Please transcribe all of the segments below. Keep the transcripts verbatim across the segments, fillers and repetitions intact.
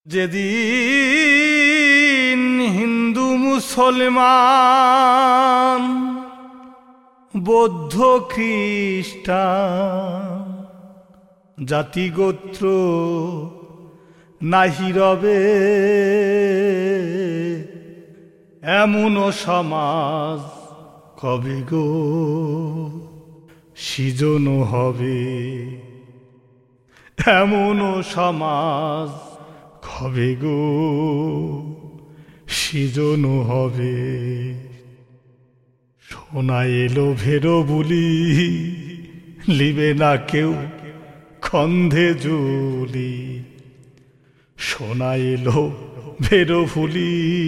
যেদিন হিন্দু মুসলমান বৌদ্ধ খ্রিস্টান জাতিগোত্র নাহি রবে, এমন সমাজ কবে গো সৃজন হবে? এমন সমাজ কবে গো সৃজন হবে? শোনা এলো ভেরো বুলি, লিবে না কেউ খন্ধে জুলি। শোনা এলো ভেরো বুলি,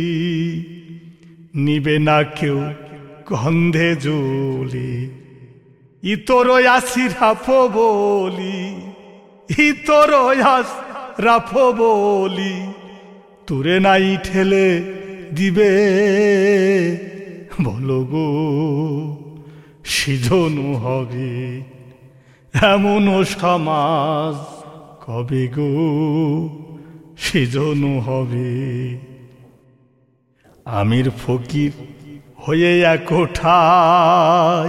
নিবে না কেউ গন্ধে জুলি। ইতর আসি রাফো বলি, ইতর আস রাফো বলি, তোরে নাই ঠেলে দিবে বলো গো সৃজন হবে? এমন সমাজ কবে গো সৃজন হবে? আমির ফকির হয়ে এক ঠাই,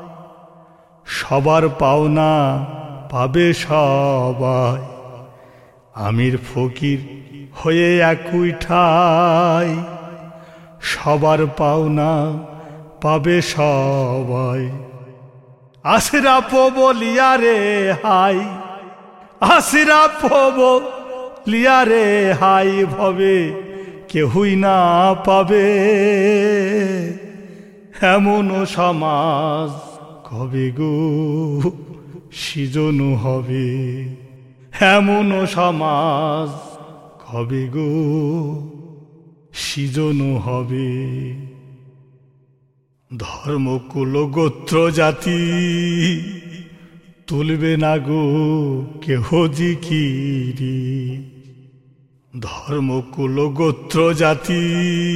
সবার পাওনা পাবে সবাই। আমির ফকির হয়ে একই ঠাই, সবার পাওনা পাবে সবাই। আশরাফ বলিয়া রে হাই, আশরাফ বলিয়া রে হাই, ভবে কেহই না পাবে। এমন সমাজ কবে গো সৃজন হবে? এমন সমাজ কবে গো সৃজন হবে? ধর্ম কুল গোত্র জাতি তুলবে না গো কেহ জিকিরি। ধর্ম কুল গোত্র জাতি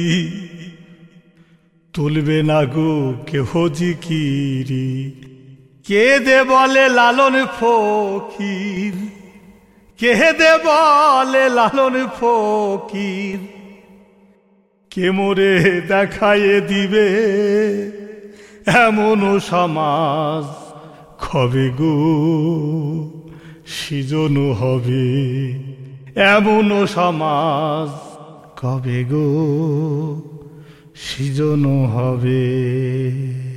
তুলবে না গো কেহ জিকিরি। কে দে বলে লালন ফকির, কে দে বলে লালন ফকির, কে মোরে দেখায়ে দিবে এমন সমাজ কবে গো সৃজন হবে? এমন সমাজ কবে গো সৃজন হবে?